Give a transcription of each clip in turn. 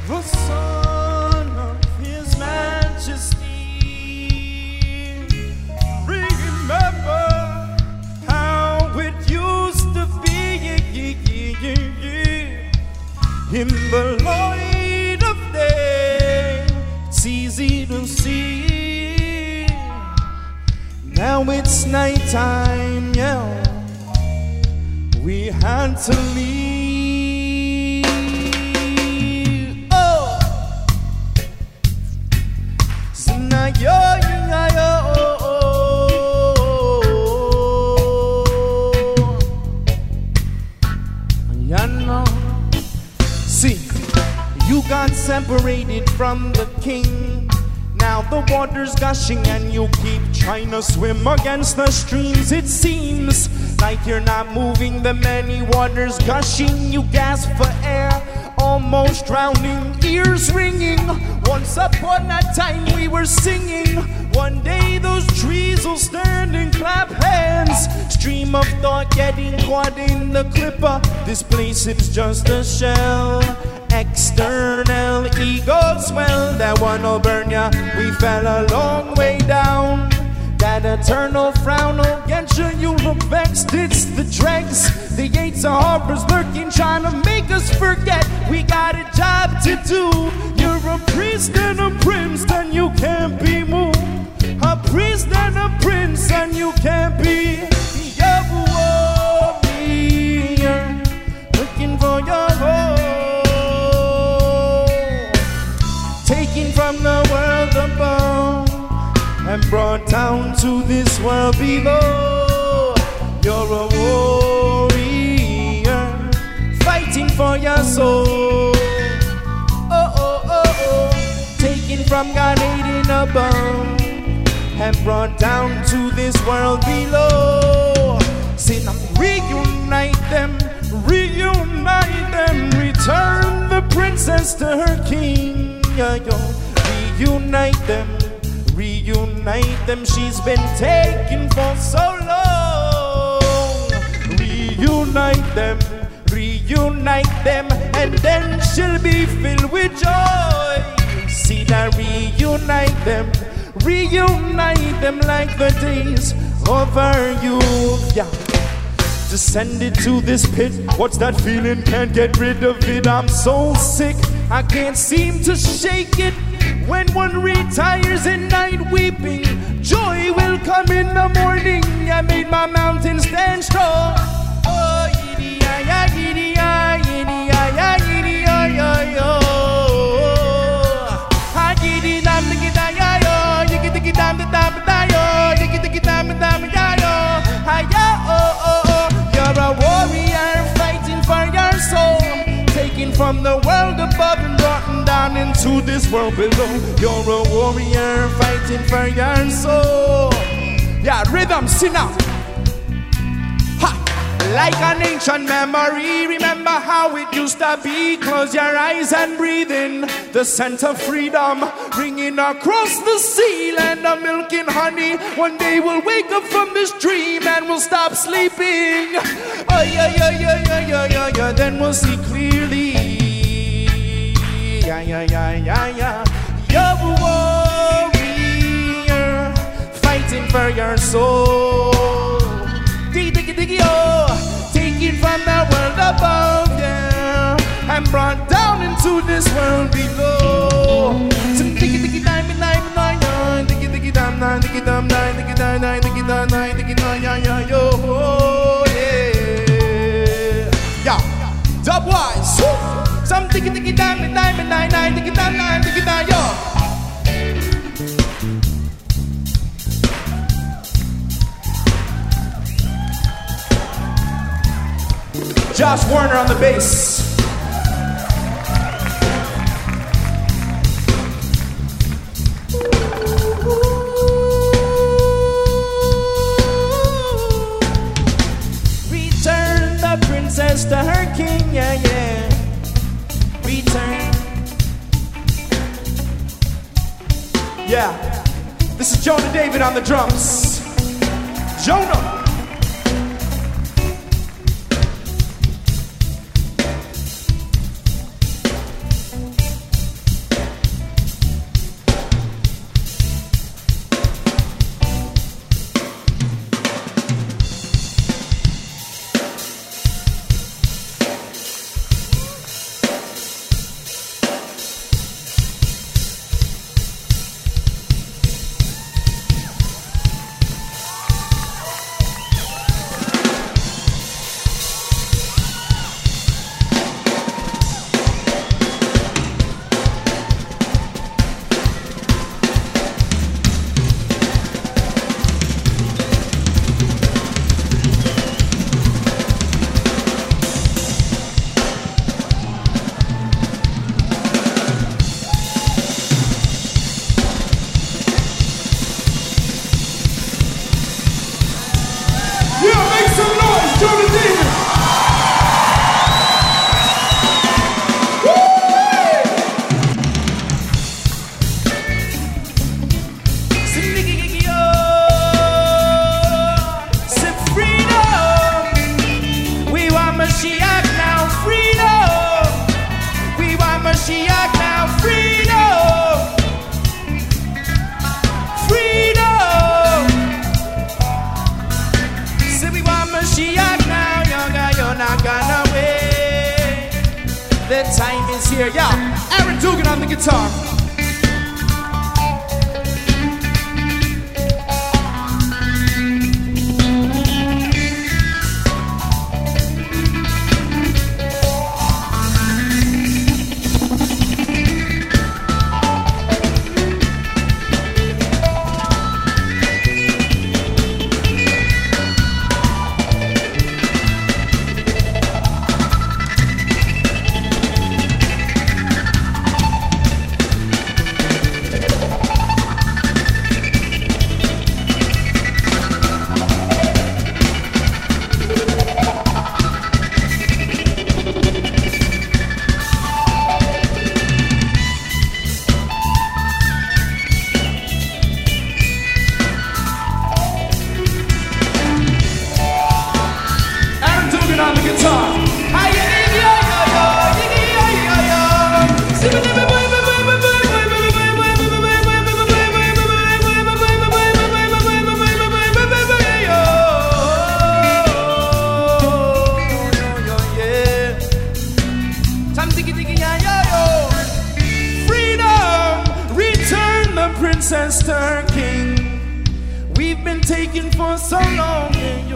the Son of His Majesty. Remember how it used to be in the light of day. It's easy to see. Now it's nighttime, yeah. We had to leave. Oh, so now you're see, you got separated from the king. Now the water's gushing and you keep trying to swim against the streams. It seems like you're not moving, the many waters gushing. You gasp for air, almost drowning, ears ringing. Once upon a time we were singing. One day those trees will stand and clap hands. Stream of thought getting caught in the clipper. This place is just a shell. External egos, well, that one'll burn ya. We fell a long way down. That eternal frown will get you. You look vexed, it's the dregs. The gates of harbors lurking, trying to make us forget we got a job to do. You're a priest and a prince, and you can't be moved. A priest and a prince, and you can't be. You're a warrior, looking for your home. Taken from the world above and brought down to this world below. You're a warrior, fighting for your soul. Oh, oh, oh, oh. Taken from God Eden above and brought down to this world below. Say now, reunite them, return the princess to her king. Reunite them, she's been taken for so long. Reunite them, and then she'll be filled with joy. See that, reunite them like the days of her youth. Yeah. Descended to this pit, what's that feeling? Can't get rid of it, I'm so sick, I can't seem to shake it. When one retires in night weeping, joy will come in the morning. I made my mountain stand strong. Oh, yiddy-ya-ya, yiddy-ya, yiddy-ya-ya, yiddy-ya-ya-ya. Ah, yiddy-dam, yiddy-ya-ya, yiddy-dam, yiddy-dam, yiddy-dam, yiddy-dam, oh, oh, oh. You're a warrior fighting for your soul, taken from the world above and brought down into this world below. You're a warrior fighting for your soul. Yeah, rhythm, sing out. Ha! Like an ancient memory, remember how it used to be. Close your eyes and breathe in the scent of freedom, ringing across the sea, land of milk and honey. One day we'll wake up from this dream and we'll stop sleeping. Oh yeah, yeah, yeah, yeah, yeah, yeah, yeah. Then we'll see clearly. Yeah, yeah, yeah, yeah, yeah. You're a warrior fighting for your soul. Diggy, diggy, diggy, oh. Taken from the world above, yeah, and brought down into this world below. Some diggy, diggy, diamond, diamond, diamond, diggy, diggy, dam, nine, diggy, dam, nine, diggy, nine, nine, diggy, nine, nine, diggy, nine, yeah, yeah, yo, oh, yeah. Yeah, dubwise. Some diggy, diggy, diamond, diamond, nine, nine, diggy, dam, nine, diggy, nine, yo. Josh Warner on the bass. Return the princess to her king, yeah, yeah. Return. Yeah. This is Jonah David on the drums. Jonah. the time is here. Yeah, Aaron Dugan on the guitar. On the guitar. Freedom, return the princess to her king. We've been taken for so long.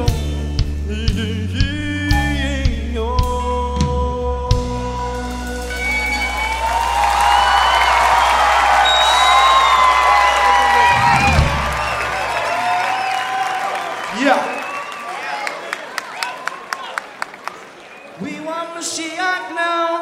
Yeah. We want Mashiach now.